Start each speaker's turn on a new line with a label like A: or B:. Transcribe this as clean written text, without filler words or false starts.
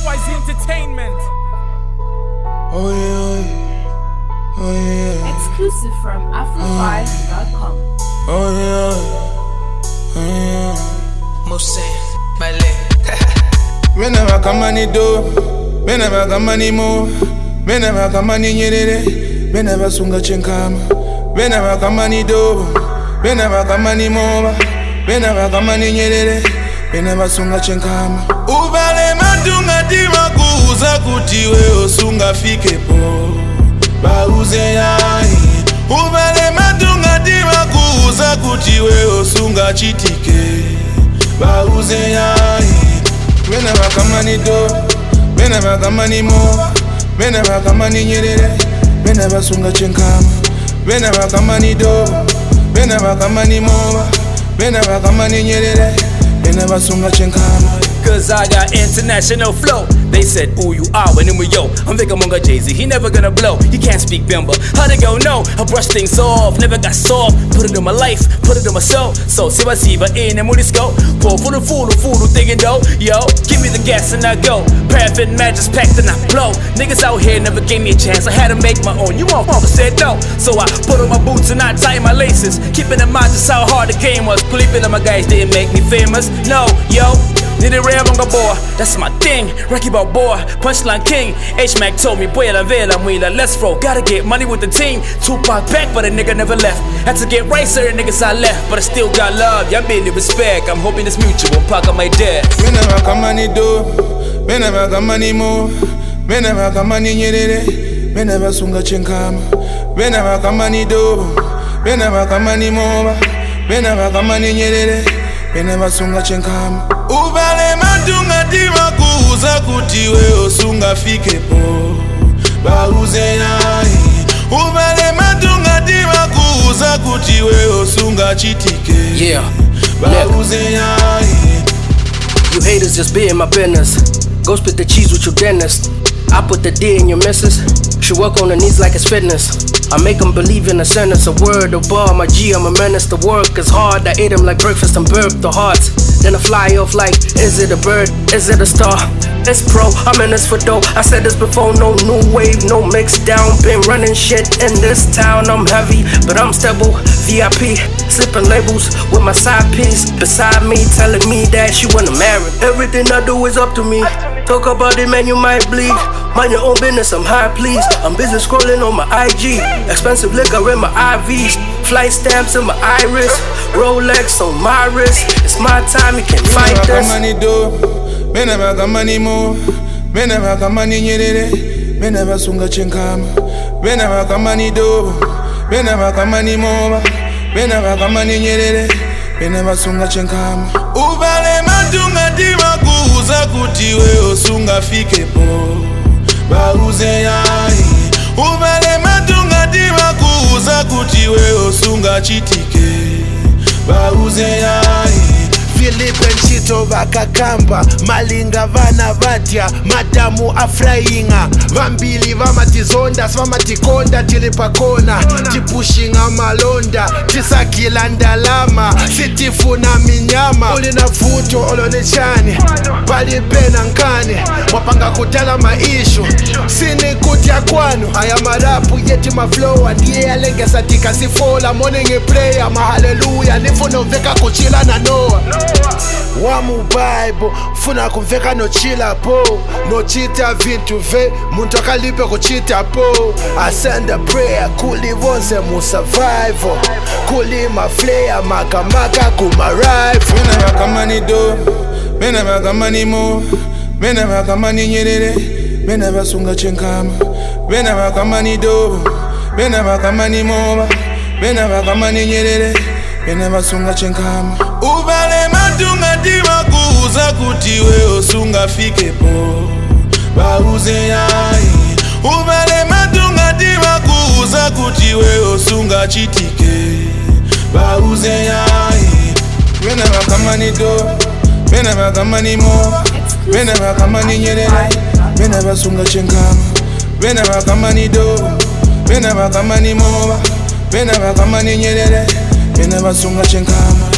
A: XYZ Entertainment.
B: Oh yeah, oh yeah.
C: Exclusive from Afro5.com.
B: Oh yeah, oh yeah.
D: Mose, Bale.
B: Whenever come on the door, whenever come on the move, whenever come on the nyerere, whenever sunga chenkama, whenever come on the door, whenever come on the move, whenever come on the nyerere, whenever sunga chenkama. Uvale matunga tima kuuza kuti wewe sunga fike po, bauze yai. Uvale matunga tima kuuza kuti wewe sunga chitike, bauze yai. Whenever come on the door, whenever come on the move, whenever come on the nyerere, whenever sunga chenkama, whenever come on the door, whenever come on the move, whenever come on the nyerere, whenever sunga chenkama.
A: Cause I got international flow. They said, ooh, you are when we yo. I'm Vega Monga Jay-Z, he never gonna blow. He can't speak Bimba. How they go? No, I brush things off, never got soft. Put it in my life, put it in my soul. So, Siva in and Moody Scope. Pour for the fool who thinking though. Yo, give me the gas and I go. Paraffin matches packed and I blow. Niggas out here never gave me a chance. I had to make my own. You motherfucker said no. So I put on my boots and I tighten my laces. Keeping in mind just how hard the game was. Believing that my guys didn't make me famous. No, yo. Need a rare bunga boy, that's my thing. Rocky boy, punchline king. H-Mac told me, boy, la vela, muila, let's roll. Gotta get money with the team. Tupac back, but a nigga never left. Had to get right, certain niggas I left. But I still got love, y'all made the respect. I'm hoping it's mutual, pack up my debt.
B: Whenever come on the door, whenever come on the move, whenever come on the nyerere, whenever sunga chenkama, whenever come on the door, whenever come on the move, whenever come on the nyerere, whenever sunga chenkama. Uvale matunga tima kuuza kuti wewe sunga fike po, bauze yai. Uvale matunga tima kuuza kuti wewe sunga chitike,
D: Yeah,
B: bauze yai.
D: you haters just be in my business. Go split the cheese with your dentist. I put the D in your missus. She work on her knees like it's fitness. I make them believe in a sentence, a word, a bar. My G, I'm a menace. The work is hard. I ate them like breakfast and burp the hearts. Then I fly off like, is it a bird? Is it a star? It's pro, I'm in this for dough. I said this before, no new wave, no mix down. Been running shit in this town. I'm heavy, but I'm stable. VIP, slipping labels with my side piece beside me, telling me that she wanna marry. Everything I do is up to me. Talk about it, man, you might bleed. Mind your own business, I'm high, please. I'm busy scrolling on my IG. Expensive liquor in my IVs. Flight stamps in my iris. Rolex on my wrist. It's my time, you can't fight this.
B: Whenever come on the move, whenever come on the nyerere, whenever sunga chenkama, whenever come on the door, whenever come on the move, whenever come on the nyerere, whenever sunga chenkama. Uvale matunga tima kuuza kuti wewe sunga fike po, bauze yai. Uvale matunga tima kuuza kuti wewe sunga chitike, bauze yai.
E: Philip and Chito vakakamba malinga vana vatya madamu afrainga vambili vamatizondas vamatikonda tili pakona tipushinga malonda tisagila ndalama sitifuna minyama ulina vuto olonechani palipena nkani mwapanga kutala maishu sini kutya kwanu aya marapu yeti maflowa ndiye alengesa tikasifola morning prayer mahaleluya nifuna uveka kuchila na Noah wa mu Bible funa kumveka no chila po no chita vintu ve muntu akalipe kuchita po. I send a prayer kuli vonse mu survival kuli ma flare makamaka kuma rifle.
B: Whenever come on the door, whenever come on the move, whenever come on the nyerere, whenever sunga chenkama, whenever come on the door, whenever come on the move, whenever come on the nyerere, whenever sunga chenkama. Uvale matunga tima kuuza kuti wewe sunga fike po, bauze yai. Uvale matunga tima kuuza kuti wewe sunga chitike, bauze yai. Whenever come on the door, whenever come on the move, whenever come on the nyerere, whenever sunga chenkama, whenever come on the door, whenever come on the move, whenever come on the nyerere, whenever sunga chenkama.